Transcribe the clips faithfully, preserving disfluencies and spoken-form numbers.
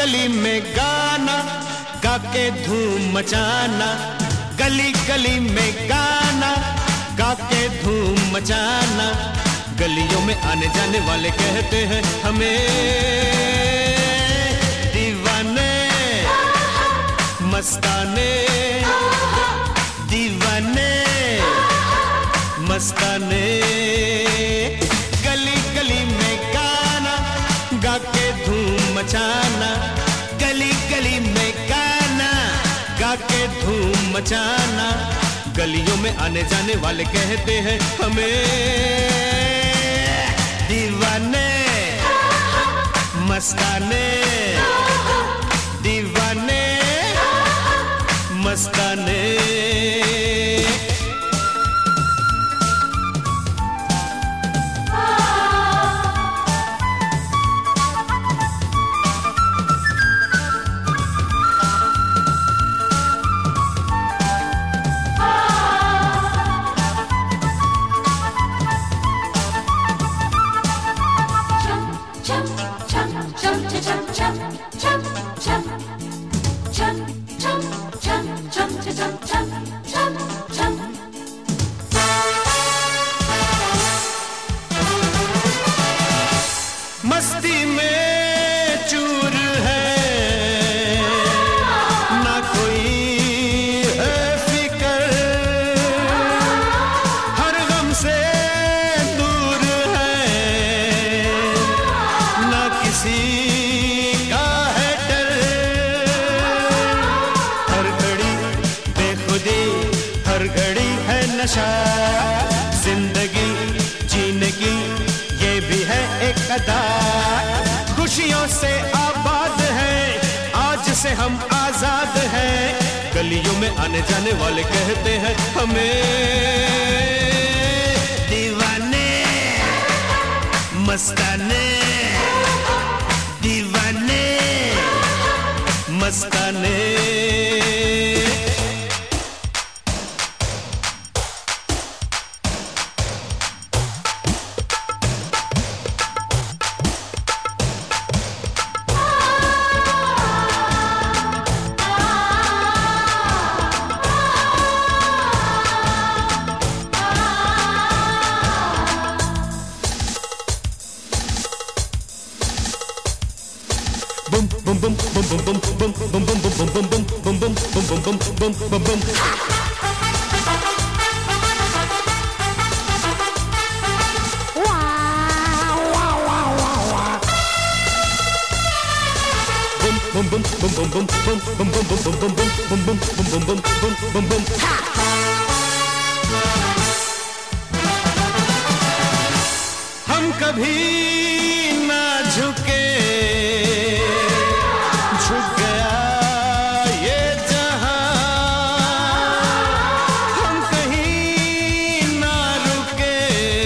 गली में गाना गा के धूम मचाना, गली गली में गाना गा के धूम मचाना। गलियों में आने जाने वाले कहते हैं हमें दीवाने मस्ताने, दीवाने मस्ताने। गली गली में गाना गा के धूम मचाना, गली गली में गाना गा के धूम मचाना। गलियों में आने जाने वाले कहते हैं हमें दीवाने मस्ताने, दीवाने मस्ताने। मस्ती में चूर है ना कोई है फिकर, हर गम से दूर है ना किसी का है डर। हर घड़ी बेखुदी, हर घड़ी है नशा, जिंदगी जीने की ये भी है एक अदा। खुशियों से आबाद है, आज से हम आजाद हैं। गलियों में आने जाने वाले कहते हैं हमें दीवाने मस्ताने, दीवाने मस्ताने। Boom boom boom boom boom boom boom boom boom boom boom boom boom boom boom boom boom boom boom। Boom boom boom boom boom boom boom boom boom boom boom boom boom boom boom boom boom boom। हम कभी ना झुके, झुक गया ये जहां, हम कहीं ना रुके,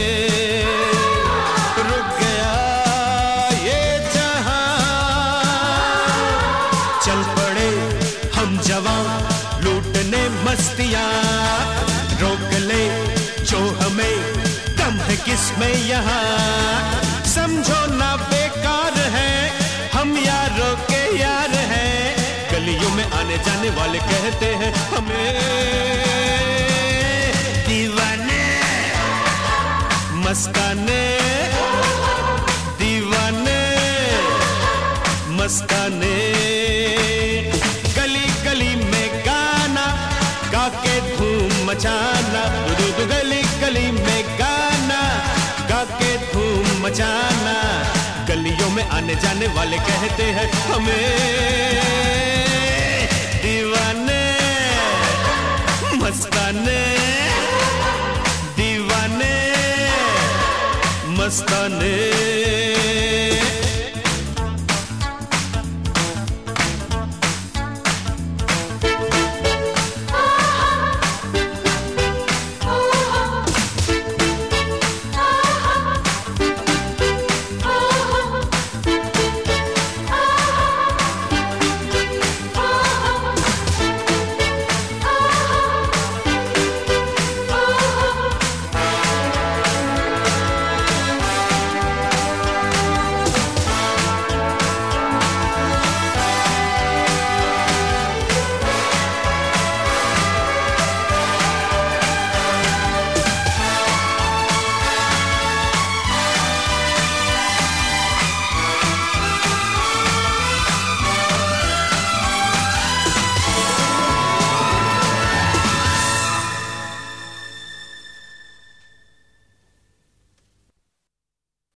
रुक गया ये जहां। चल पड़े हम जवान लूटने मस्तियां, रोक ले जो हमें दम है किसमें यहाँ। समझो ना बेकार है हम यारों के यार हैं। गलियों में आने जाने वाले कहते हैं हमें दीवाने मस्ताने, दीवाने मस्ताने। गली गली में गाना गा के धूम मचाना, गली गली में गाना गा के धूम मचाना। गलियों में आने जाने वाले कहते हैं हमें दीवाने मस्ताने, दीवाने मस्ताने।